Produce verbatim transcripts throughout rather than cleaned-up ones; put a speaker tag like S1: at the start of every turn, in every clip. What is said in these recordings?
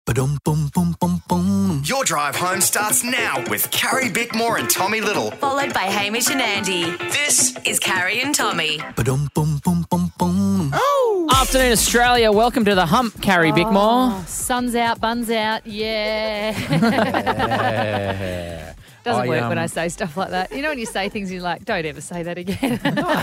S1: Ba-dum, boom, boom, boom, boom.
S2: Your drive home starts now with Carrie Bickmore and Tommy Little.
S3: Followed by Hamish and Andy.
S2: This
S3: Is Carrie and Tommy.
S1: Ba-dum, boom, boom, boom, boom.
S4: Afternoon, Australia. Welcome to the Hump, Carrie Bickmore.
S5: Oh, sun's out, bun's out, yeah.
S4: Yeah.
S5: Doesn't
S4: I,
S5: work
S4: um,
S5: when I say stuff like that. You know when you say things and you're like, don't ever say that again.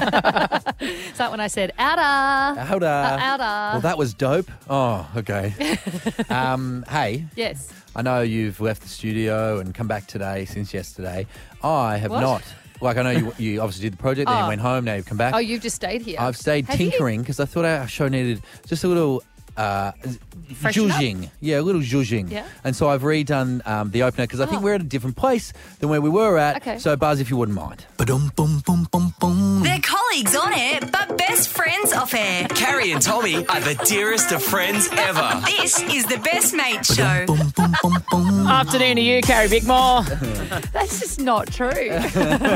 S5: It's like when I said, outer.
S4: Outer.
S5: Uh, outer.
S4: Well, that was dope. Oh, okay. um, hey,
S5: Yes.
S4: I know you've left the studio and come back today since yesterday. I have
S5: What?
S4: not. Like, I know you, you obviously did the project, then you
S5: Oh.
S4: went home, now you've come back.
S5: Oh, you've just stayed here.
S4: I've stayed
S5: Have you?
S4: tinkering because I thought our show needed just a little uh,
S5: Freshen up?
S4: zhuzhing. Yeah, a little zhuzhing.
S5: Yeah.
S4: And so I've redone um, the opener because I think
S5: Oh.
S4: we're at a different place than where we were at.
S5: Okay.
S4: So, Buzz, if you wouldn't mind.
S1: Ba-dum, boom, boom, boom, boom.
S3: They're colleagues on air, but best friends off air.
S2: Carrie and Tommy are the dearest of friends ever.
S3: This is the Best Mate Show.
S1: Boom, boom, boom, boom.
S4: Afternoon to you, Carrie Bickmore.
S5: That's just not true. Is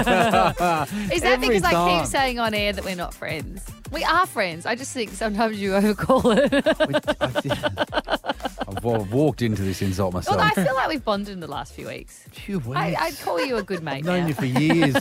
S5: that
S4: Every
S5: because I
S4: time.
S5: keep saying on air that we're not friends? We are friends. I just think sometimes you overcall it.
S4: I've wa- walked into this insult myself.
S5: Well, I feel like we've bonded in the last few weeks.
S4: Few weeks.
S5: I, I'd call you a good mate
S4: I've known
S5: now.
S4: you for years.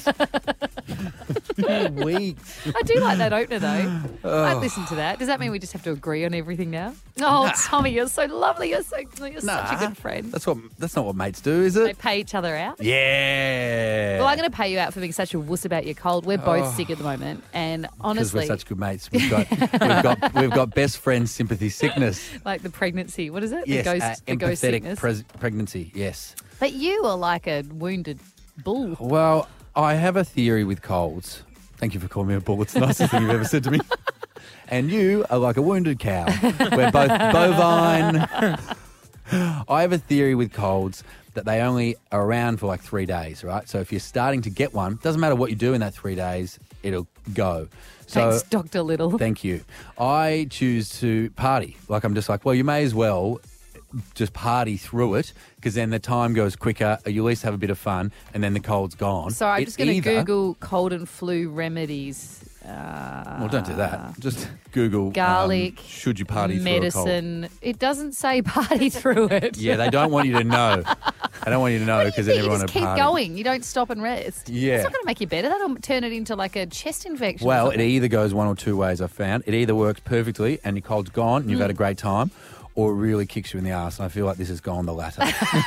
S4: Few weeks.
S5: I do like that opener, though. I'd listen to that. Does that mean we just have to agree on everything now? Oh, Tommy, you're so lovely. You're so you're such a good friend.
S4: That's what. That's not what mates do, is
S5: They
S4: it?
S5: pay each other out.
S4: Yeah.
S5: Well, I'm going to pay you out for being such a wuss about your cold. We're both sick at the moment, and
S4: Because
S5: honestly,
S4: we're such good mates. We've got we've got we've got best friend sympathy sickness.
S5: like the pregnancy. What is it?
S4: Yes,
S5: the ghost,
S4: uh,
S5: the ghost
S4: empathetic
S5: sickness.
S4: pres- pregnancy. Yes.
S5: But you are like a wounded bull.
S4: Well, I have a theory with colds. Thank you for calling me a bull. It's the nicest thing you've ever said to me. And you are like a wounded cow. We're both bovine. I have a theory with colds that they only are around for like three days, right? So if you're starting to get one, doesn't matter what you do in that three days, it'll go. So
S5: Thanks, Doctor Little.
S4: thank you. I choose to party. Like I'm just like, well, you may as well just party through it because then the time goes quicker. You at least have a bit of fun, and then the cold's gone.
S5: So I'm
S4: It
S5: just going to
S4: either-
S5: Google cold and flu remedies. Uh,
S4: Well, don't do that. Just Google um,
S5: garlic,
S4: should you party through a cold?
S5: medicine. It doesn't say party through it.
S4: Yeah, they don't want you to know. They don't want you to know because then
S5: you
S4: everyone
S5: just
S4: will
S5: keep
S4: party.
S5: going. You don't stop and rest.
S4: Yeah.
S5: It's not going to make you better. That'll turn it into like a chest infection. or
S4: Well, it
S5: something.
S4: either goes one or two ways. I've found it either works perfectly and your cold's gone and you've
S5: Mm.
S4: had a great time, or it really kicks you in the ass. And I feel like this has gone the latter.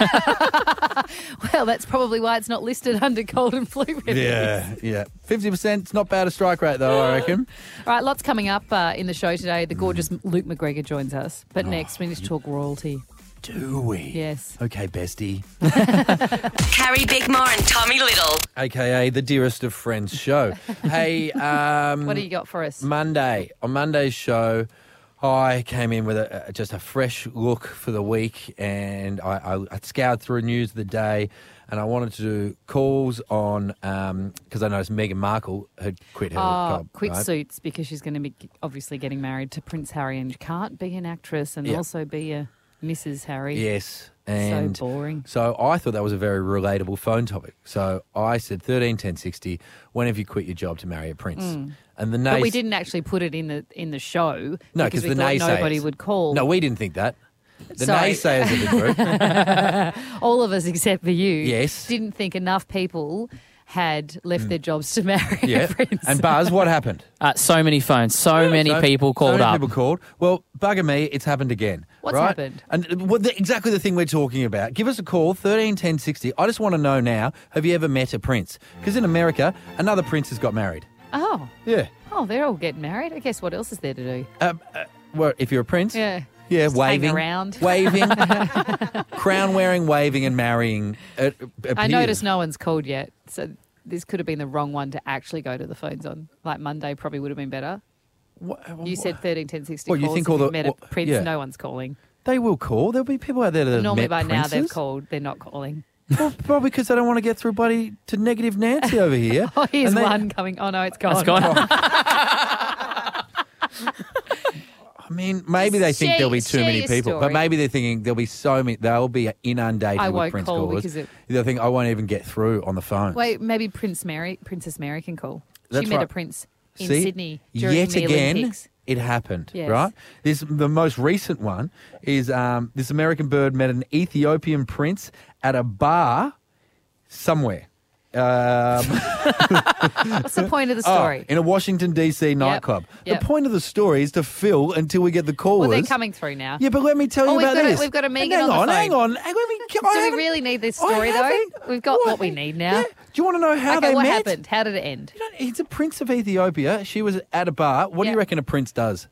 S5: Well, that's probably why it's not listed under cold and flu remedies.
S4: yeah, yeah. Fifty percent. It's not bad a strike rate though. I reckon.
S5: All right, lots coming up uh, in the show today.
S4: Mm.
S5: The gorgeous Luke McGregor joins us. But next, we need to talk royalty.
S4: Do we?
S5: Yes.
S4: Okay, bestie.
S3: Carrie Bickmore and Tommy Little.
S4: A K A the dearest of friends show. Hey, um,
S5: What do you got for us?
S4: Monday. On Monday's show, I came in with a, a, just a fresh look for the week, and I, I, I scoured through news of the day, and I wanted to do calls on, because I noticed Meghan Markle had quit her
S5: Oh,
S4: job.
S5: quit
S4: right?
S5: Suits because she's going to be obviously getting married to Prince Harry, and you can't be an actress and
S4: Yeah.
S5: also be a Missus Harry.
S4: Yes. And
S5: so boring.
S4: So I thought that was a very relatable phone topic. So I said thirteen ten sixty, when have you quit your job to marry a prince? And the
S5: Mm. But we
S4: nays-
S5: didn't actually put it in the in the show
S4: No,
S5: because
S4: because
S5: we
S4: the
S5: thought
S4: naysayers.
S5: nobody would call.
S4: No, we didn't think that. The
S5: Sorry.
S4: naysayers of the group.
S5: All of us except for you.
S4: Yes.
S5: Didn't think enough people had left their jobs to marry
S4: Yeah.
S5: a prince.
S4: And Buzz, what happened?
S6: Uh, so many phones, so many
S4: So-
S6: people called
S4: so many
S6: up.
S4: people called. Well, bugger me, it's happened again.
S5: What's
S4: right?
S5: happened?
S4: And uh, what the, exactly the thing we're talking about. Give us a call, thirteen ten sixty. I just want to know now, have you ever met a prince? Because in America, another prince has got married.
S5: Oh.
S4: Yeah.
S5: Oh, they're all getting married. I guess what else is there to do?
S4: Uh, uh, well, if you're a prince.
S5: Yeah.
S4: Yeah,
S5: Just hang
S4: waving.
S5: around.
S4: Waving. Crown wearing, waving, and marrying. Uh,
S5: I
S4: appears.
S5: noticed no one's called yet, so this could have been the wrong one to actually go to the phones on. Like Monday probably would have been better.
S4: What-
S5: You said thirteen ten sixty
S4: Well, you
S5: calls.
S4: think
S5: If
S4: all the-
S5: you've met a
S4: well,
S5: prince,
S4: yeah.
S5: no one's calling.
S4: They will call. There'll be people out there that have
S5: Normally
S4: met
S5: by now they've
S4: princes.
S5: called. They're not calling.
S4: Well, probably because they don't want to get through bloody to negative Nancy over here.
S5: Oh, here's
S4: And they-
S5: one coming. Oh, no, it's gone.
S6: It's gone.
S4: I mean, maybe they think
S5: share-
S4: there'll be too
S5: share
S4: many
S5: your
S4: people, but
S5: story.
S4: maybe they're thinking there'll be so many. They'll be inundated
S5: I
S4: with
S5: won't
S4: Prince
S5: call
S4: callers.
S5: because it-
S4: They'll think I won't even get through on the phone.
S5: Wait, maybe Prince Mary, Princess Mary can call.
S4: That's
S5: she met
S4: right.
S5: a prince in
S4: See?
S5: Sydney during
S4: Yet
S5: the
S4: again,
S5: Olympics.
S4: it happened,
S5: Yes.
S4: right? This the most recent one is um, this American bird met an Ethiopian prince at a bar somewhere. Um,
S5: What's the point of the
S4: oh,
S5: story?
S4: in a Washington, D C nightclub.
S5: Yep.
S4: The point of the story is to fill until we get the callers.
S5: Well, they're coming through now.
S4: Yeah, but let me tell
S5: Oh,
S4: you
S5: we've
S4: about
S5: got a-
S4: this.
S5: we've got a Megan
S4: hang
S5: on the
S4: Hang
S5: phone.
S4: on, hang on. Let me, I
S5: Do we
S4: haven't-
S5: really need this
S4: I
S5: story, though?
S4: haven't-
S5: We've got what we need now.
S4: Yeah. Do you want to know how
S5: Okay,
S4: they
S5: what
S4: met?
S5: happened? How did it end?
S4: You know, he's a prince of Ethiopia. She was at a bar. What do
S5: Yeah.
S4: you reckon a prince does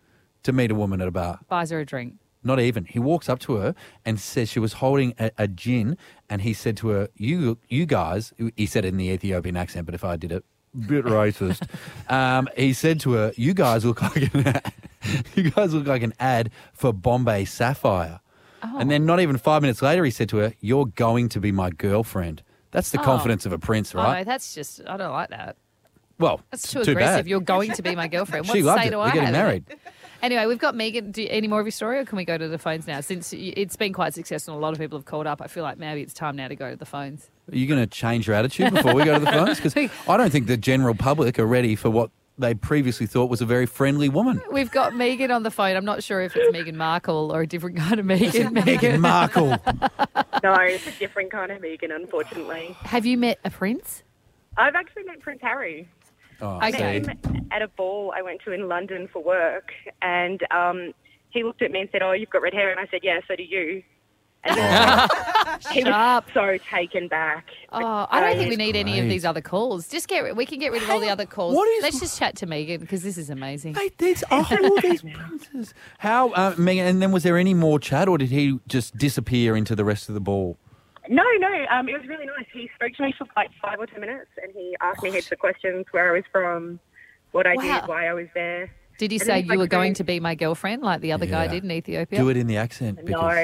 S4: to meet a woman at a bar?
S5: Buys her a drink.
S4: Not even. He walks up to her and says she was holding a, a gin, and he said to her, "You, you guys," he said it in the Ethiopian accent, but if I did it, bit racist. um, he said to her, "You guys look like an ad. You guys look like an ad for Bombay Sapphire."
S5: Oh.
S4: And then not even five minutes later, he said to her, "You're going to be my girlfriend." That's the
S5: Oh.
S4: confidence of a prince,
S5: Oh, no,
S4: right?
S5: that's just, I don't like that.
S4: Well,
S5: That's
S4: it's
S5: too,
S4: too
S5: aggressive.
S4: bad.
S5: You're going to be my girlfriend. What
S4: She loved
S5: say
S4: it.
S5: do
S4: We're
S5: I
S4: getting
S5: have in
S4: married.
S5: it? Anyway, we've got Megan. Do you, any more of your story, or can we go to the phones now? Since y- it's been quite successful, a lot of people have called up. I feel like maybe it's time now to go to the phones.
S4: Are you going to change your attitude before we go to the phones? Because I don't think the general public are ready for what they previously thought was a very friendly woman.
S5: We've got Megan on the phone. I'm not sure if it's Meghan Markle or a different kind of Megan.
S4: Meghan Markle.
S7: No, it's a different kind of Megan, unfortunately.
S5: Have you met a prince?
S7: I've actually met Prince Harry.
S4: Oh,
S5: Okay.
S4: see.
S7: I met him at a ball I went to in London for work, and um, he looked at me and said, "Oh, you've got red hair," and I said, "Yeah, so do you." And then he was
S5: Up.
S7: so taken back.
S5: Oh, I don't think we need any of
S4: great.
S5: these other calls. Just get rid- we can get rid of all the other calls.
S4: what is-
S5: Let's just chat to Megan because this is amazing.
S4: Mate, there's all these princes. How, uh, Megan, and then was there any more chat, or did he just disappear into the rest of the ball?
S7: No, no, um, it was really nice. He spoke to me for like five or ten minutes, and he asked me heaps of questions: where I was from, what I
S5: Wow.
S7: did, why I was there.
S5: Did he
S7: And
S5: say
S7: then he's
S5: you
S7: like,
S5: were going
S7: "So-
S5: to be my girlfriend like the other guy
S4: Yeah.
S5: did in Ethiopia?
S4: Do it in the accent. Because
S7: No,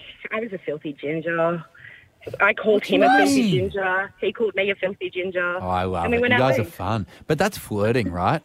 S7: I was a filthy ginger. I called
S4: do
S7: him
S4: you
S7: a filthy
S4: mean?
S7: ginger. He called me a filthy ginger.
S4: Oh, I love
S7: and we
S4: it.
S7: went
S4: You
S7: our
S4: guys are
S7: ways.
S4: fun. But that's flirting, right?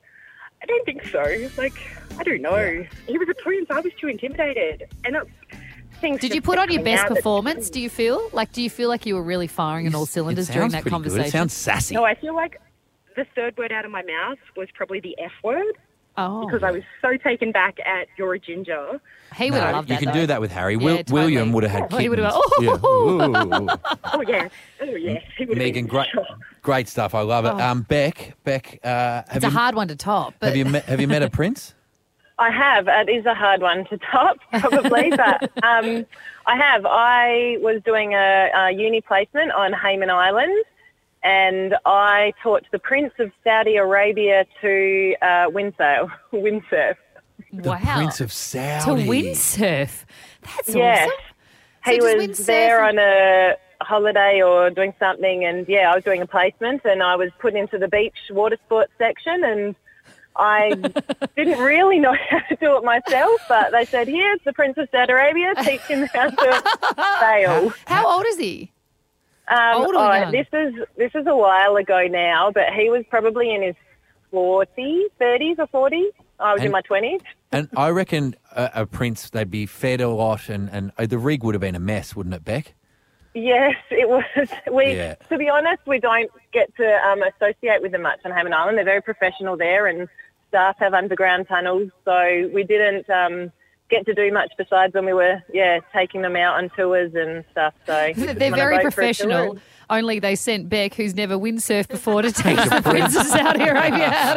S7: I don't think so. Like, I don't know. He was a prince. I was too intimidated. And that's things.
S5: Did
S7: just
S5: you put
S7: kept
S5: on your
S7: coming
S5: best
S7: out that-
S5: performance? Do you feel like? Do you feel like you were really firing on all cylinders
S4: it
S5: during
S4: sounds
S5: that
S4: pretty good.
S5: conversation?
S4: It sounds sassy.
S7: No, I feel like the third word out of my mouth was probably the F word
S5: oh,
S7: because I was so taken back at "you're a ginger."
S5: he would have
S4: No,
S5: loved
S4: you
S5: that.
S4: can
S5: though.
S4: do that with Harry.
S5: Yeah,
S4: Will,
S5: totally.
S4: William would have had
S5: Oh,
S4: kittens.
S5: he would have gone,
S4: Yeah. Ooh.
S7: Oh yeah, oh yes. He would have
S4: Megan,
S7: been
S4: great,
S7: sure.
S4: great stuff. I love it. Um, Beck, Beck, uh, have
S5: It's
S4: you
S5: a hard one to top. But
S4: have you met have you met a prince?
S8: I have. It is a hard one to top, probably, but um, I have. I was doing a, a uni placement on Hayman Island, and I taught the Prince of Saudi Arabia to uh, windsail, windsurf.
S4: The
S5: wow,
S4: Prince of
S5: to
S4: Saudi.
S5: windsurf. That's
S8: Yes.
S5: awesome. So
S8: He
S5: does
S8: was
S5: windsurf
S8: there
S5: and-
S8: on a holiday or doing something, and yeah, I was doing a placement, and I was put into the beach water sports section, and I didn't really know how to do it myself, but they said, "Here's the Prince of Saudi Arabia, teach him how to sail."
S5: How old is he?
S8: Um,
S5: Old or
S8: oh,
S5: young?
S8: this is this is a while ago now, but he was probably in his forties, thirties or forties. I was in
S4: And-
S8: my twenties.
S4: And I reckon a, a prince, they'd be fed a lot, and, and uh, the rig would have been a mess, wouldn't it, Beck?
S8: Yes, it was. We,
S4: Yeah.
S8: to be honest, we don't get to um, associate with them much on Hayman Island. They're very professional there, and staff have underground tunnels, so we didn't um, get to do much besides when we were, yeah, taking them out on tours and stuff. So we just
S5: They're
S8: went on a
S5: very
S8: boat for a tour
S5: professional.
S8: and-
S5: Only they sent Beck, who's never windsurfed before, to teach the Prince of Saudi Arabia how to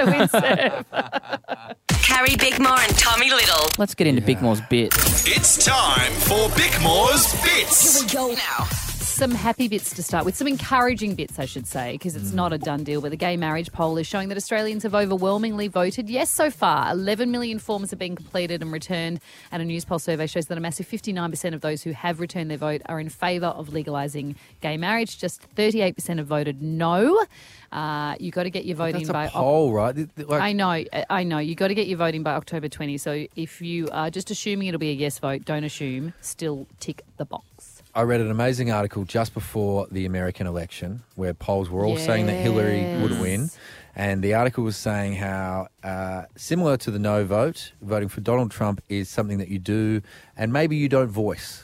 S5: windsurf.
S3: Carrie Bickmore and Tommy Little.
S6: Let's get into Bickmore's bit.
S2: It's time for Bickmore's Bits.
S3: Go now.
S5: Some happy bits to start with, some encouraging bits, I should say, because it's not a done deal. But the gay marriage poll is showing that Australians have overwhelmingly voted yes so far. eleven million forms have been completed and returned, and a news poll survey shows that a massive fifty-nine percent of those who have returned their vote are in favour of legalising gay marriage. Just thirty-eight percent have voted no. Uh, you got to get your vote
S4: That's
S5: in
S4: a
S5: by
S4: poll, right? Th- th- Like,
S5: I know, I know. You got to get your voting by October twentieth. So if you are just assuming it'll be a yes vote, don't assume. Still tick the box.
S4: I read an amazing article just before the American election where polls were all saying that Hillary would
S5: Yes.
S4: win. And the article was saying how, uh, similar to the no vote, voting for Donald Trump is something that you do and maybe you don't voice.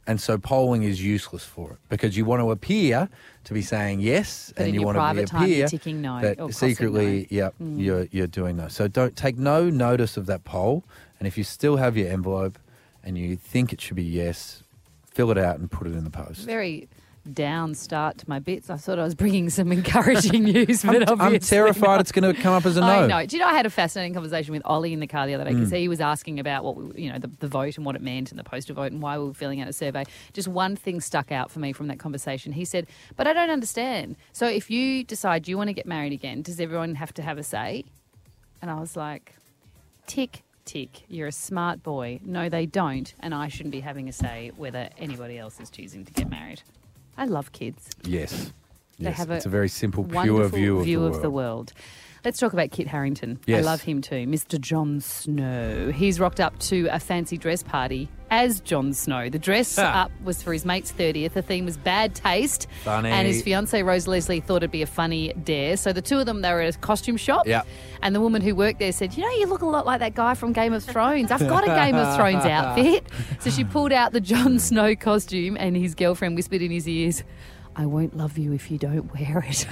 S4: And so polling is useless for it because you want to appear to be saying yes,
S5: But
S4: and
S5: in
S4: you
S5: your
S4: want to be
S5: private time,
S4: appear
S5: you're ticking no
S4: that
S5: or crossing
S4: secretly,
S5: no.
S4: yeah,
S5: Mm.
S4: you're you're doing no. So don't take no notice of that poll. And if you still have your envelope and you think it should be yes, fill it out and put it in the post.
S5: Very down start to my bits. I thought I was bringing some encouraging news, but
S4: I'm, I'm
S5: obviously
S4: terrified
S5: not.
S4: it's going to come up as a no.
S5: I know. Do you know I had a fascinating conversation with Ollie in the car the other day because
S4: Mm.
S5: he was asking about what we, you know the, the vote and what it meant and the postal vote and why we were filling out a survey. Just one thing stuck out for me from that conversation. He said, "But I don't understand. So if you decide you want to get married again, does everyone have to have a say?" And I was like, "Tick." Tick. You're a smart boy. No, they don't, and I shouldn't be having a say whether anybody else is choosing to get married. I love kids.
S4: Yes.
S5: They
S4: yes.
S5: have
S4: it's
S5: a
S4: a very simple, pure
S5: Wonderful
S4: view of, the,
S5: of
S4: world.
S5: the world. Let's talk about Kit Harington. I
S4: Yes.
S5: love him too. Mister Jon Snow. He's rocked up to a fancy dress party as Jon Snow. The dress
S4: Ah.
S5: up was for his mate's thirtieth. The theme was bad taste.
S4: Funny.
S5: And his fiancée, Rose Leslie, thought it'd be a funny dare. So the two of them, they were at a costume shop.
S4: Yeah.
S5: And the woman who worked there said, "You know, you look a lot like that guy from Game of Thrones. I've got a Game of Thrones outfit." So she pulled out the Jon Snow costume and his girlfriend whispered in his ears, "I won't love you if you don't wear it."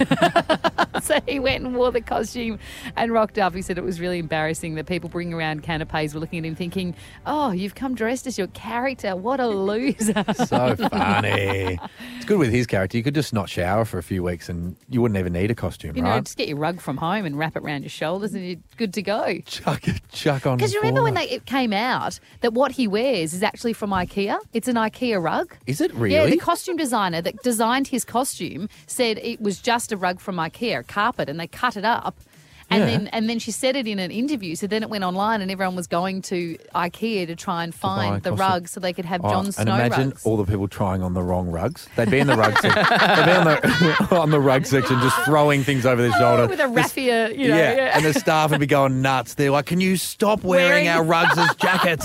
S5: So he went and wore the costume and rocked up. He said it was really embarrassing that people bringing around canapes were looking at him thinking, "Oh, you've come dressed as your character. What a loser."
S4: So funny. It's good with his character. You could just not shower for a few weeks and you wouldn't even need a costume,
S5: You know,
S4: right?
S5: just get your rug from home and wrap it around your shoulders and you're good to go.
S4: Chuck, chuck on.
S5: Because you remember when
S4: forward.
S5: they, it came out that what he wears is actually from IKEA? It's an IKEA rug.
S4: Is it really?
S5: Yeah, the costume designer that designed his costume said it was just a rug from IKEA, a carpet, and they cut it up. And
S4: Yeah.
S5: then and then she said it in an interview. So then it went online and everyone was going to IKEA to try and
S4: buy
S5: find
S4: a
S5: the
S4: costume.
S5: rug so they could have
S4: Oh,
S5: Jon Snow
S4: and imagine
S5: rugs.
S4: all the people trying on the wrong rugs. They'd be in the rug section. They'd be on the, on the rug section just throwing things over their shoulder.
S5: With a
S4: The-
S5: raffia, you know.
S4: yeah.
S5: yeah.
S4: and the staff would be going nuts. They're like, "Can you stop wearing,
S5: Wearing-
S4: our rugs as jackets?"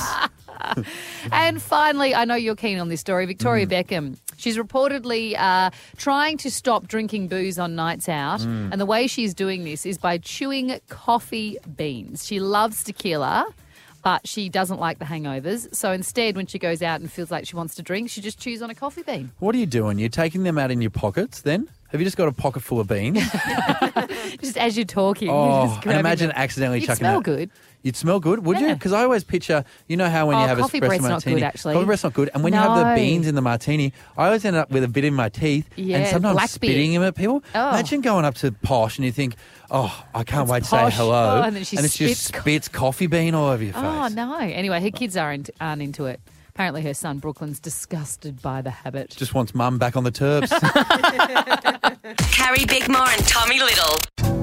S5: And finally, I know you're keen on this story, Victoria Beckham. She's reportedly uh, trying to stop drinking booze on nights out. And the way she's doing this is by chewing coffee beans. She loves tequila, but she doesn't like the hangovers. So instead, when she goes out and feels like she wants to drink, she just chews on a coffee bean.
S4: What are you doing? You're taking them out in your pockets then? Have you just got a pocket full of beans?
S5: Just as you're talking. you're
S4: Oh,
S5: just
S4: and
S5: grabbing
S4: imagine
S5: them.
S4: accidentally
S5: You'd
S4: chucking
S5: smell
S4: that.
S5: good.
S4: You'd smell good, would you?
S5: Yeah.
S4: Because I always picture, you know how when
S5: Oh,
S4: you have
S5: coffee
S4: espresso
S5: breath's not
S4: martini,
S5: good, actually.
S4: coffee breath's not good, and when you have the
S5: No.
S4: beans in the martini, I always end up with a bit in my teeth,
S5: Yeah,
S4: and sometimes
S5: black
S4: spitting
S5: beer.
S4: them at people.
S5: Oh.
S4: Imagine going up to Posh and you think, "Oh, I can't
S5: It's
S4: wait to
S5: Posh.
S4: say hello,"
S5: Oh, and then she
S4: it just
S5: spits co-
S4: spits coffee bean all over your face.
S5: Oh, no. Anyway, her kids aren't, aren't into it. Apparently her son Brooklyn's disgusted by the habit.
S4: Just wants mum back on the terps.
S3: Carrie Bickmore and Tommy Little.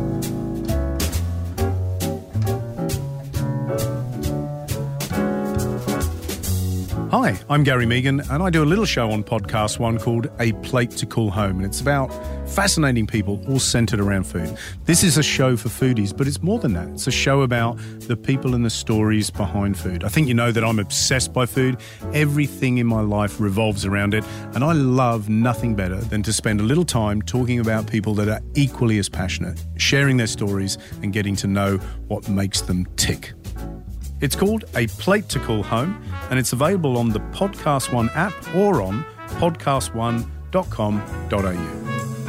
S9: Hi, I'm Gary Megan, and I do a little show on Podcast One called A Plate to Call Home, and it's about fascinating people all centered around food. This is a show for foodies, but it's more than that. It's a show about the people and the stories behind food. I think you know that I'm obsessed by food. Everything in my life revolves around it, and I love nothing better than to spend a little time talking about people that are equally as passionate, sharing their stories and getting to know what makes them tick. It's called A Plate to Call Home, and it's available on the Podcast One app or on podcast one dot com dot a u.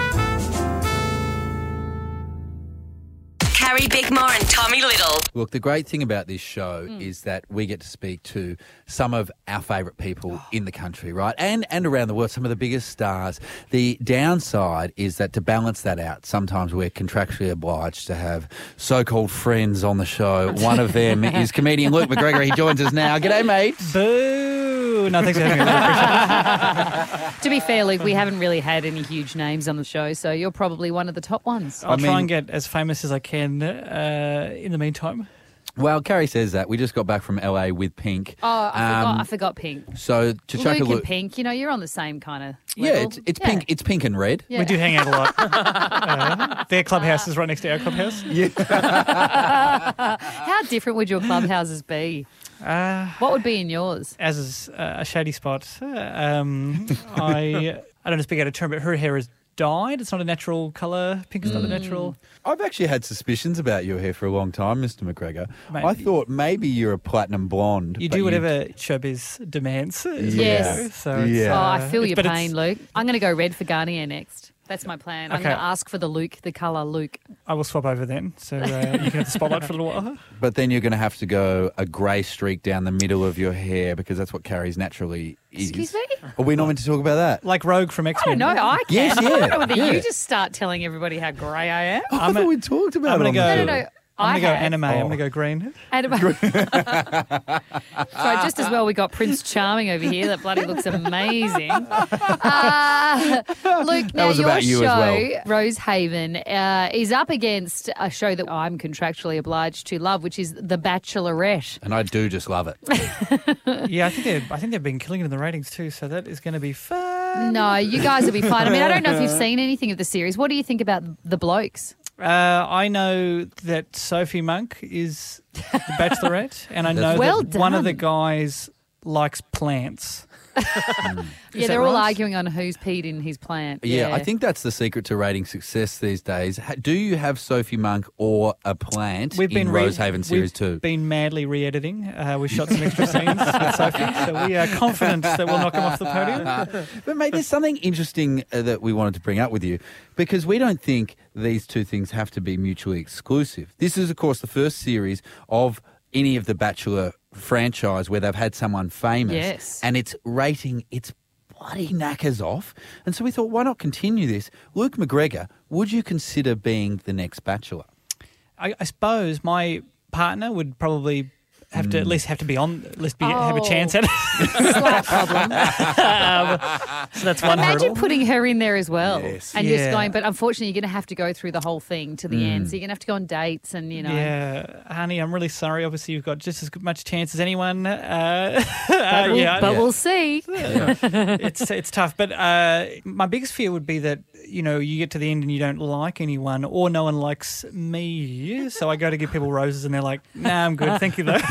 S3: Carrie Bickmore and Tommy Little.
S4: Look, the great thing about this show is that we get to speak to some of our favourite people in the country, right? And and around the world, some of the biggest stars. The downside is that to balance that out, sometimes we're contractually obliged to have so-called friends on the show. One of them is comedian Luke McGregor. He joins us now. G'day, mate.
S6: Boo! No, thanks for having me. I really appreciate it.
S5: To be fair, Luke, we haven't really had any huge names on the show, so you're probably one of the top ones.
S6: I'll
S4: I
S6: try
S4: mean-
S6: and get as famous as I can uh, in the meantime.
S4: Well, Carrie says that. We just got back from L A with Pink.
S5: Oh, I forgot,
S4: Um,
S5: I forgot Pink.
S4: So to chuck
S5: Luke
S4: a
S5: and
S4: look.
S5: Pink, you know, you're on the same kind of
S4: Yeah,
S5: level.
S4: it's, it's
S5: Yeah.
S4: pink. It's pink and red.
S5: Yeah.
S6: We do hang out a lot. uh, their clubhouse is right next to our clubhouse.
S5: How different would your clubhouses be?
S6: Uh,
S5: What would be in yours?
S6: as is uh, a shady spot. Uh, um, I I don't know to speak out of turn, but her hair is dyed. It's not a natural colour. Pink is not a natural.
S4: I've actually had suspicions about your hair for a long time, Mister McGregor.
S6: Maybe.
S4: I thought maybe you're a platinum blonde.
S6: You
S4: but
S6: do whatever showbiz demands. as well,
S5: Yes.
S6: So it's,
S4: Yeah.
S5: Oh, I
S6: uh,
S5: feel
S6: it's-
S5: your
S6: but it's-
S5: pain, Luke. I'm going to go red for Garnier next. That's my plan. I'm
S6: Okay.
S5: going to ask for the Luke, the colour Luke.
S6: I will swap over then, so uh, you can have the spotlight for a little while.
S4: But then you're going to have to go a grey streak down the middle of your hair because that's what Carrie's naturally is.
S5: Excuse me?
S4: Are we not meant to talk about that?
S6: Like Rogue from X
S5: I don't
S6: Men.
S5: know. I can.
S4: Yes,
S5: I
S4: yeah,
S5: don't know whether
S4: yeah.
S5: you just start telling everybody how grey I am.
S4: I
S6: I'm
S4: thought
S6: a-
S4: we talked about
S6: I'm
S4: it.
S6: gonna
S4: on
S6: go.
S4: the
S5: No, no,
S4: show.
S5: no.
S6: I'm
S5: I
S6: going to go
S5: have.
S6: anime. I'm
S4: Oh.
S6: going to go green.
S5: Anime. So just as well we got Prince Charming over here. That bloody looks amazing. Uh, Luke, now
S4: was
S5: your
S4: about you
S5: show,
S4: as well.
S5: Rosehaven, uh, is up against a show that I'm contractually obliged to love, which is The Bachelorette.
S4: And I do just love it.
S6: Yeah, I think they've I think they've been killing it in the ratings too. So that is going to be fun.
S5: No, you guys will be fine. I mean, I don't know if you've seen anything of the series. What do you think about the blokes?
S6: Uh, I know that Sophie Monk is the Bachelorette, and I know
S5: Well
S6: that one of the
S5: done.
S6: guys likes plants.
S5: Yeah,
S6: that
S5: they're all
S6: right?
S5: arguing on who's peed in his plant.
S4: Yeah, I think that's the secret to rating success these days. Ha- Do you have Sophie Monk or a plant
S6: We've been
S4: in
S6: re-
S4: Rosehaven Series
S6: we've
S4: two?
S6: been madly re-editing. Uh, we shot some extra scenes with Sophie, so we are confident that we'll knock him off the podium.
S4: But mate, there's something interesting uh, that we wanted to bring up with you because we don't think these two things have to be mutually exclusive. This is, of course, the first series of any of the Bachelor franchise where they've had someone famous.
S5: Yes.
S4: And it's rating its bloody knackers off. And so we thought, why not continue this? Luke McGregor, would you consider being the next Bachelor?
S6: I, I suppose my partner would probably have to at least have to be on, at least be, have a
S5: Oh.
S6: chance at it.
S5: Slight problem.
S6: Um, so that's one
S5: Imagine
S6: hurdle.
S5: putting her in there as well.
S4: Yes.
S5: And just
S6: Yeah.
S5: going, but unfortunately, you're going to have to go through the whole thing to the end. So you're going to have to go on dates and, you know.
S6: Yeah, honey, I'm really sorry. Obviously, you've got just as much chance as anyone. Uh,
S5: But,
S6: uh,
S5: we'll,
S6: yeah,
S5: but
S6: yeah.
S5: we'll see.
S6: it's it's tough. But uh, my biggest fear would be that you know you get to the end and you don't like anyone, or no one likes me. So I go to give people roses and they're like, "Nah, I'm good, thank you though."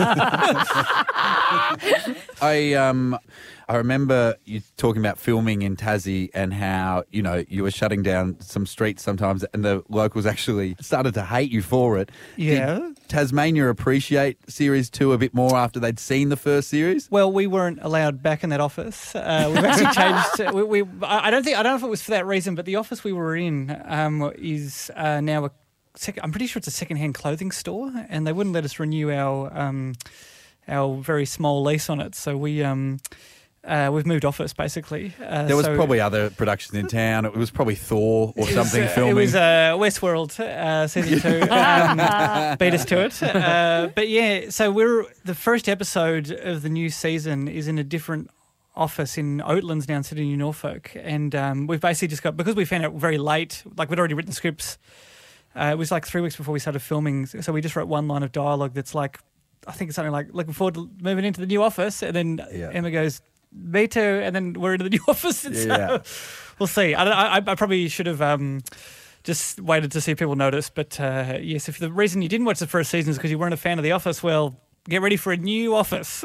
S4: I um I remember you talking about filming in Tassie and how, you know, you were shutting down some streets sometimes and the locals actually started to hate you for it.
S6: Yeah.
S4: Did Tasmania appreciate series two a bit more after they'd seen the first series?
S6: Well, we weren't allowed back in that office. Uh, we've actually changed. We, we, I I don't think I don't know if it was for that reason, but the office we were in um, is uh, now a. Sec- I'm pretty sure it's a second-hand clothing store, and they wouldn't let us renew our um, our very small lease on it. So we um, uh, we've moved office basically. Uh,
S4: There was
S6: so
S4: probably other productions in town. It was probably Thor or
S6: it was,
S4: something
S6: uh,
S4: filming.
S6: It was uh, Westworld uh, season two. Um, beat us to it. Uh, but yeah, so we're the first episode of the new season is in a different office in Oatlands now in Sydney, Norfolk, and um, we've basically just got because we found out very late. Like we'd already written scripts. Uh, it was like three weeks before we started filming, so we just wrote one line of dialogue that's like, I think it's something like, looking forward to moving into the new office, and then
S4: Yeah.
S6: Emma goes, me too, and then we're into the new office, and
S4: Yeah.
S6: so we'll see. I, don't, I, I probably should have um, just waited to see if people notice, but uh, yes, if the reason you didn't watch the first season is because you weren't a fan of The Office, well, get ready for a new office.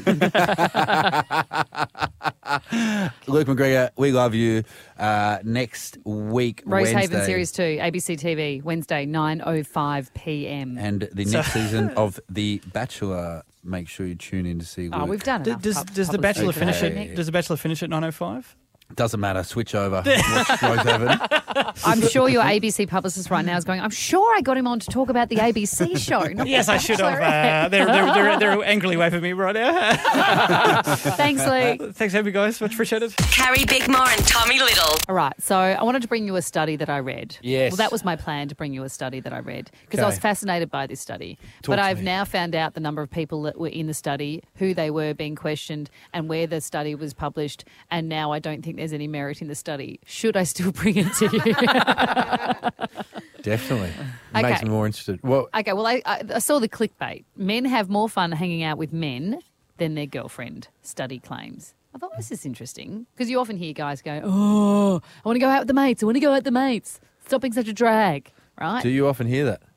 S4: Luke McGregor, we love you. Uh, next week,
S5: Rosehaven
S4: Wednesday,
S5: Series two, A B C T V, Wednesday, nine oh five p.m.
S4: and the next season of The Bachelor. Make sure you tune in to see Luke.
S5: Oh, we've done
S6: D-
S5: enough.
S6: does
S5: pub-
S6: does the
S5: publicity
S6: Bachelor
S5: for
S6: finish
S5: that,
S4: Okay.
S6: it?
S5: Nick.
S6: Does the Bachelor finish at nine oh five?
S4: Doesn't matter. Switch over. Watch Rosehaven.
S5: I'm sure your A B C publicist right now is going, I'm sure I got him on to talk about the A B C show. not
S6: Yes,
S5: the
S6: I should have.
S5: Bachelorette."
S6: Uh, they're, they're, they're, they're angrily waving me right now.
S5: Thanks, Lee.
S6: Thanks for having me, guys. Much appreciated.
S3: Carrie Bickmore and Tommy Little.
S5: All right, so I wanted to bring you a study that I read.
S4: Yes.
S5: Well, that was my plan, to bring you a study that I read because I was
S4: Okay.
S5: fascinated by this study.
S4: Talk
S5: but
S4: to
S5: I've
S4: me.
S5: now found out the number of people that were in the study, who they were being questioned, and where the study was published. And now I don't think there's any merit in the study. Should I still bring it to you?
S4: Definitely. It makes
S5: Okay.
S4: me more interested. Well,
S5: Okay, well, I, I, I saw the clickbait. Men have more fun hanging out with men than their girlfriend, study claims. I thought, this is interesting because you often hear guys go, oh, I want to go out with the mates. I want to go out with the mates. Stop being such a drag, right?
S4: do you often hear that?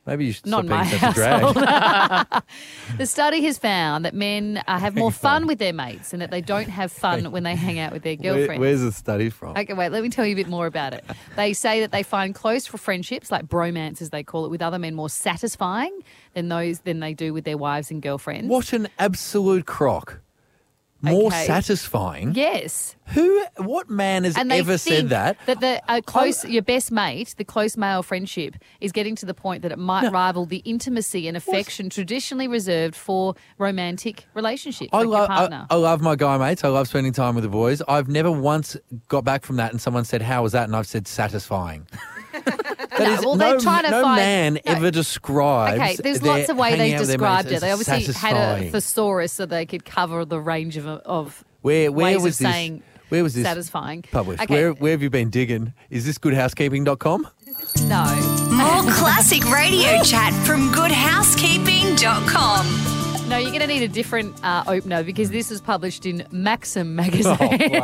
S4: Maybe you should
S5: Not
S4: stop
S5: in
S4: being
S5: my
S4: such a drag.
S5: household. The study has found that men uh, have more fun with their mates and that they don't have fun when they hang out with their
S4: Where,
S5: girlfriends.
S4: where's the study from?
S5: Okay, wait, let me tell you a bit more about it. They say that they find close friendships, like bromance as they call it, with other men more satisfying than those than they do with their wives and girlfriends.
S4: What an absolute crock. More
S5: Okay.
S4: satisfying?
S5: Yes.
S4: Who? What man has
S5: And they
S4: ever
S5: think
S4: said that?
S5: That the uh, close, your best mate, the close male friendship, is getting to the point that it might rival the intimacy and affection traditionally reserved for romantic relationships,
S4: I
S5: like your
S4: love, I,
S5: partner.
S4: I love my guy mates. I love spending time with the boys. I've never once got back from that and someone said, "How was that?" And I've said, "Satisfying." That
S5: No,
S4: is-
S5: well,
S4: no,
S5: they're trying to
S4: no
S5: find-
S4: man
S5: no.
S4: ever describes.
S5: Okay, there's
S4: their
S5: lots of ways
S4: hanging
S5: they
S4: out with their
S5: described
S4: mates
S5: it. They
S4: as
S5: obviously had a
S4: satisfying.
S5: thesaurus so they could cover the range of of
S4: Where where
S5: ways
S4: was
S5: of
S4: this?
S5: saying
S4: Where was this
S5: satisfying.
S4: published?
S5: Okay.
S4: Where where have you been digging? Is this good housekeeping dot com?
S5: No.
S3: More classic radio chat from good housekeeping dot com.
S5: No, you're going to need a different uh, opener because this was published in Maxim
S4: Oh,
S5: magazine.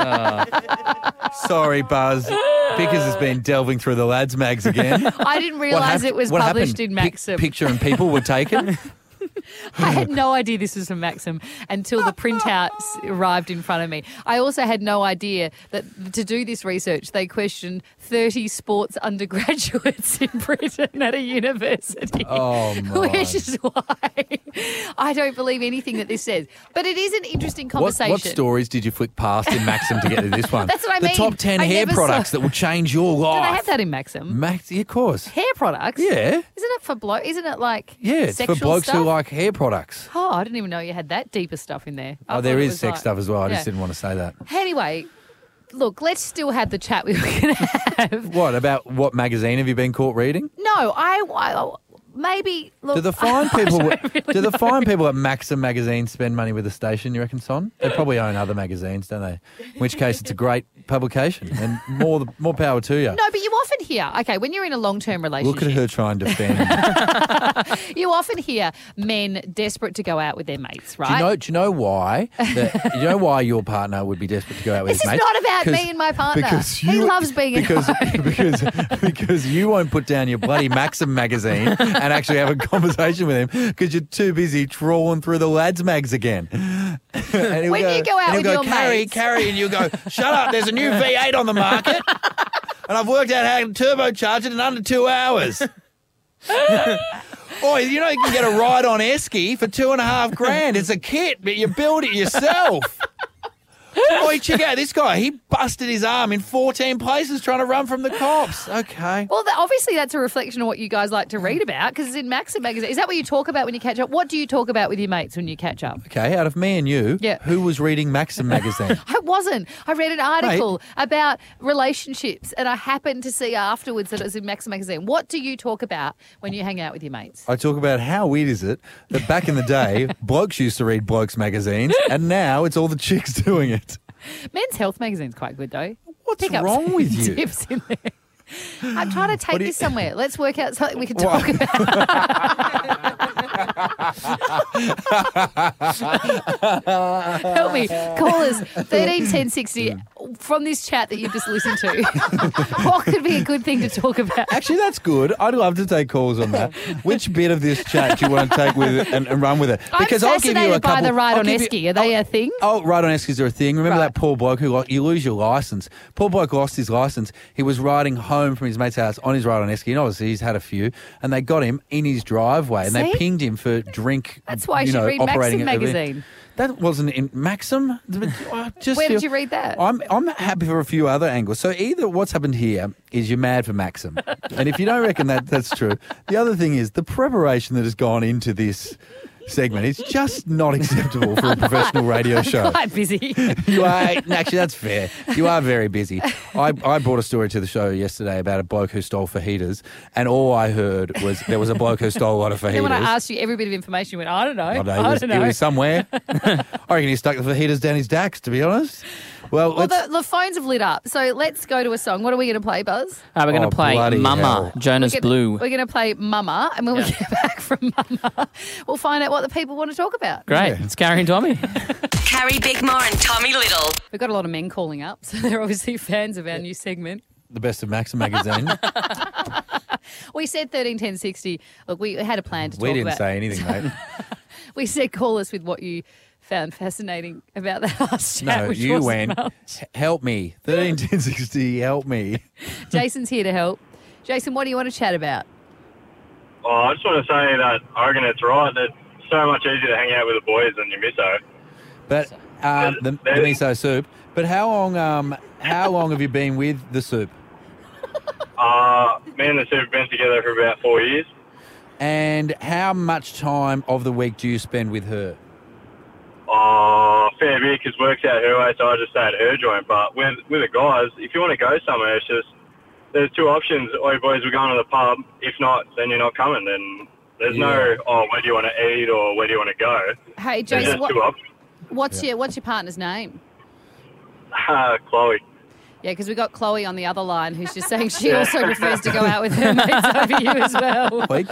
S4: Sorry, Buzz. Pickers has been delving through the lads mags again.
S5: I didn't
S4: What
S5: realise
S4: hap-
S5: it was
S4: what
S5: published
S4: happened?
S5: in
S4: Pic-
S5: Maxim.
S4: picture and people were taken.
S5: I had no idea this was from Maxim until the printouts arrived in front of me. I also had no idea that to do this research, they questioned thirty sports undergraduates in Britain at a university.
S4: Oh, my.
S5: Which is why I don't believe anything that this says. But it is an interesting
S4: What,
S5: conversation.
S4: what stories did you flick past in Maxim to get to this one?
S5: That's what I
S4: the
S5: mean.
S4: top ten
S5: I
S4: hair
S5: never saw-
S4: products that will change your
S5: Do
S4: life.
S5: they have that in Maxim?
S4: Max, yeah, of course.
S5: Hair products?
S4: Yeah.
S5: Isn't it for bloke? Isn't it like
S4: Yeah, it's
S5: sexual
S4: for blokes
S5: stuff?
S4: who like hair products.
S5: Oh, I didn't even know you had that deeper stuff in there. I
S4: Oh, there
S5: thought it
S4: is
S5: was
S4: sex
S5: like-
S4: stuff as well. I
S5: Yeah.
S4: just didn't want to say that.
S5: Anyway, look, let's still have the chat we were going to have.
S4: What about what magazine have you been caught reading?
S5: No, I, I maybe look.
S4: Do the fine people?
S5: I don't really
S4: do the
S5: know.
S4: fine people at Maxim magazine spend money with the station? You reckon, Son? They probably own other magazines, don't they? In which case, it's a great publication, and more the, more power to you.
S5: No, but you often hear, okay, when you're in a long-term relationship,
S4: Look at her trying to defend.
S5: you often hear men desperate to go out with their mates, right?
S4: Do you know? Do you know why? That, you know why your partner would be desperate to go out with
S5: This
S4: his
S5: is
S4: mates?
S5: not about
S4: 'Cause-
S5: me and my partner.
S4: Because
S5: He
S4: you,
S5: loves being at
S4: because,
S5: home.
S4: because because you won't put down your bloody Maxim magazine and actually have a conversation with him because you're too busy trawling through the lads mags again. And he'll
S5: When you go out
S4: and he'll
S5: with
S4: go,
S5: your
S4: Carrie,
S5: mates."
S4: Carrie, and you go, shut up. There's a new V eight on the market, and I've worked out how to turbocharge it in under two hours. Oh, you know you can get a ride on Esky for two and a half grand. It's a kit, but you build it yourself. Oh, check out this guy. He busted his arm in fourteen places trying to run from the cops. Okay.
S5: Well, that, obviously that's a reflection of what you guys like to read about because it's in Maxim magazine. Is that what you talk about when you catch up? What do you talk about with your mates when you catch up?
S4: Okay, out of me and you,
S5: Yeah.
S4: who was reading Maxim magazine?
S5: I wasn't. I read an article about relationships and I happened to see afterwards that it was in Maxim magazine. What do you talk about when you hang out with your mates?
S4: I talk about how weird is it that back in the day, blokes used to read blokes magazines, and now it's all the chicks doing it.
S5: Men's Health magazine's quite good though.
S4: What's
S5: Pick up
S4: wrong
S5: some
S4: with you?
S5: tips in there. I'm trying to take
S4: What do you-
S5: this somewhere. Let's work out something we can
S4: What?
S5: talk about. Help me. Call us thirteen ten sixty from this chat that you've just listened to. What could be a good thing to talk about?
S4: Actually, that's good. I'd love to take calls on that. Which bit of this chat do you want to take with it and, and run with it?
S5: I'm
S4: I'll give you a
S5: fascinated by
S4: couple.
S5: the ride
S4: I'll
S5: on
S4: give you-
S5: Esky. Are they a thing?
S4: Oh, right on Eskies are a thing. Remember
S5: Right.
S4: that poor bloke who lo- you lose your license? Poor bloke lost his license. He was riding home from his mate's house on his ride on Esky, and obviously he's had a few, and they got him in his driveway, and they
S5: See?
S4: pinged him for drink.
S5: That's why I
S4: you
S5: should
S4: know,
S5: read
S4: operating
S5: Maxim
S4: at the-
S5: magazine.
S4: That wasn't in Maxim. I just
S5: Where did
S4: feel-
S5: you read that?
S4: I'm I'm happy for a few other angles. So either what's happened here is you're mad for Maxim, and if you don't reckon that that's true, the other thing is the preparation that has gone into this segment is just not acceptable for a professional radio show.
S5: Quite busy.
S4: You are actually that's fair. You are very busy. I, I brought a story to the show yesterday about a bloke who stole fajitas, and all I heard was there was a bloke who stole a lot of fajitas.
S5: Then when I asked you every bit of information, you went, I don't know.
S4: I
S5: I,
S4: don't know, he was,
S5: don't
S4: he
S5: know.
S4: was somewhere. I reckon he stuck the fajitas down his dax, to be honest. Well,
S5: Well,
S4: let's,
S5: the, the phones have lit up, so let's go to a song. What are we going to play, Buzz?
S10: Uh, we're going to
S4: Oh,
S10: play
S4: bloody
S10: Mama,
S4: hell.
S10: Jonas
S5: We're gonna-
S10: Blue.
S5: We're going to play Mama, and when we get back from Mama, we'll find out what the people want to talk about.
S10: Great. It's Carrie and Tommy.
S3: Carrie Bickmore and Tommy Little.
S5: We've got a lot of men calling up, so they're obviously fans of our new segment.
S4: the best of Maxim magazine.
S5: We said thirteen ten sixty. Look, we had a plan to
S4: We
S5: talk
S4: didn't
S5: about.
S4: say anything, mate.
S5: We said call us with what you found fascinating about the house chat.
S4: No,
S5: which
S4: you
S5: wasn't
S4: went,
S5: much.
S4: "H- help me. thirteen ten sixty, help me.
S5: Jason's here to help. Jason, what do you want to chat about?
S10: Oh, I just want to say that I reckon it's right that it's so much easier to hang out with the boys than your misso.
S4: But um, the, the miso soup. But how long? Um, how long have you been with the soup?
S10: Uh, me and the soup have been together for about four years.
S4: And how much time of the week do you spend with her?
S10: Uh, fair bit, because work's out her way, so I just stay at her joint. But with with the guys, if you want to go somewhere, it's just, there's two options. Oh, you boys, we're going to the pub. If not, then you're not coming. Then there's no,
S4: Yeah.
S10: oh, where do you want to eat or where do you want to go?
S5: Hey,
S10: There's
S5: Jason,
S10: just
S5: what,
S10: two options.
S5: what's your what's your partner's name?
S10: Uh, Chloe.
S5: Yeah, because we got Chloe on the other line who's just saying she also prefers to go out with her mates over you as well.
S4: Wait.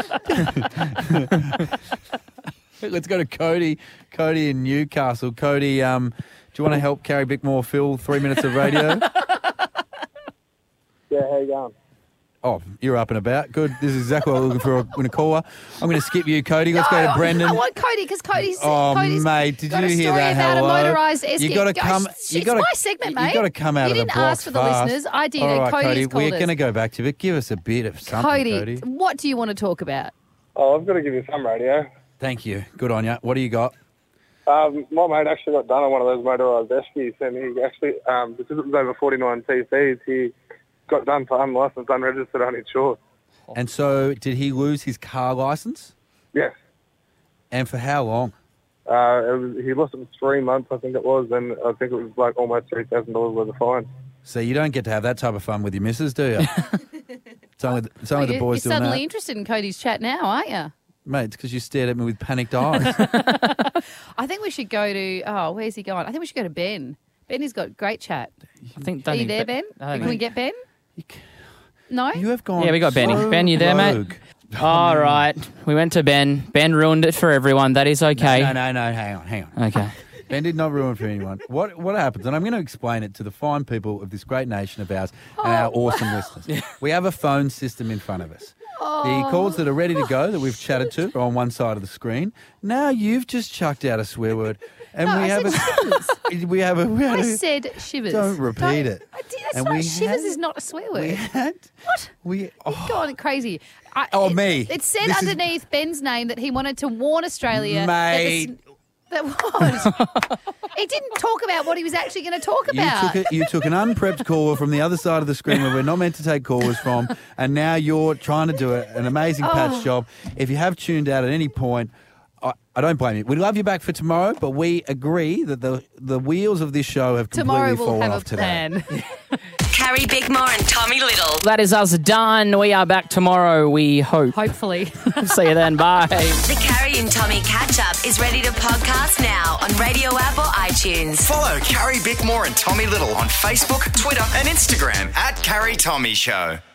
S4: Let's go to Cody. Cody in Newcastle. Cody, um, do you want to help Carrie Bickmore fill three minutes of radio?
S11: Yeah, how you going?
S4: Oh, you're up and about. Good. This is exactly what we're looking for. I'm going to call her. I'm going to skip you, Cody. Let's go to Brendan.
S5: I want Cody because Cody's.
S4: Oh,
S5: Cody's
S4: mate, did
S5: got
S4: you
S5: a
S4: hear
S5: story
S4: that?
S5: about
S4: Hello?
S5: a motorised escape.
S4: You got to
S5: Gosh,
S4: come.
S5: It's
S4: You got
S5: my segment, mate.
S4: You got to come out
S5: you
S4: of the
S5: didn't
S4: blocks
S5: ask for the
S4: fast.
S5: listeners. I did.
S4: All
S5: and
S4: right,
S5: Cody's
S4: Cody,
S5: called
S4: we're
S5: us.
S4: going to go back to you, but give us a bit of something,
S5: Cody,
S4: Cody.
S5: what do you want to talk about?
S11: Oh, I've got to give you some radio.
S4: Thank you. Good on you. What do you got?
S11: Um, my mate actually got done on one of those motorised eskies, and he actually, um, because it was over forty-nine T Cs, he got done for unlicensed, unregistered, uninsured.
S4: And so, did he lose his car license?
S11: Yes.
S4: And for how long?
S11: Uh, it was, he lost it for three months, I think it was, and I think it was like almost three thousand dollars worth of fines.
S4: So you don't get to have that type of fun with your missus, do you? it's only, it's only
S5: Oh,
S4: the
S5: you-
S4: boys
S5: You're
S4: doing
S5: suddenly
S4: that.
S5: interested in Cody's chat now, aren't you?
S4: Mate, it's because you stared at me with panicked eyes.
S5: I think we should go to. Oh, where's he going? I think we should go to Ben. Ben has got great chat.
S12: I think
S5: Are you
S12: Danny-
S5: there, Ben?
S12: I don't
S5: Can we
S12: think-
S5: get Ben? No.
S4: You have gone.
S12: Yeah, we got Benny.
S4: so
S12: Ben, you there, mate?
S4: rogue.
S12: All right. We went to Ben. Ben ruined it for everyone. That is okay.
S4: No, no, no. Hang on, hang on.
S12: Okay.
S4: Ben did not ruin for anyone. What what happens, and I'm going to explain it to the fine people of this great nation of ours and our
S5: Oh.
S4: awesome listeners. We have a phone system in front of us. The calls that are ready to go that we've chatted to are on one side of the screen. Now you've just chucked out a swear word, and
S5: No,
S4: we
S5: I
S4: have
S5: said
S4: a we have a we had
S5: I
S4: a-
S5: said shivers.
S4: Don't repeat it.
S5: I did, that's
S4: And
S5: not
S4: we
S5: shivers
S4: had-
S5: is not a swear word.
S4: we had
S5: what?
S4: we oh,
S5: Gone crazy. I,
S4: Oh,
S5: it,
S4: me.
S5: It said
S4: This is-
S5: underneath Ben's name that he wanted to warn Australia.
S4: Mate.
S5: That, the, that what? He didn't talk about what he was actually going to talk
S4: You
S5: about.
S4: took, a, you took an unprepped caller from the other side of the screen where we're not meant to take callers from, and now you're trying to do a, an amazing patch
S5: Oh.
S4: job. If you have tuned out at any point, I, I don't blame you. We'd love you back for tomorrow, but we agree that the the wheels of this show have completely
S5: Tomorrow we'll
S4: fallen
S5: have
S4: off
S5: a
S4: today.
S5: plan.
S3: Carrie Bickmore and Tommy Little.
S12: That is us done. We are back tomorrow, we hope.
S5: Hopefully.
S12: See you then. Bye.
S3: The Carrie and Tommy catch up is ready to podcast now on Radio app or iTunes.
S2: Follow Carrie Bickmore and Tommy Little on Facebook, Twitter, and Instagram at Carrie Tommy Show.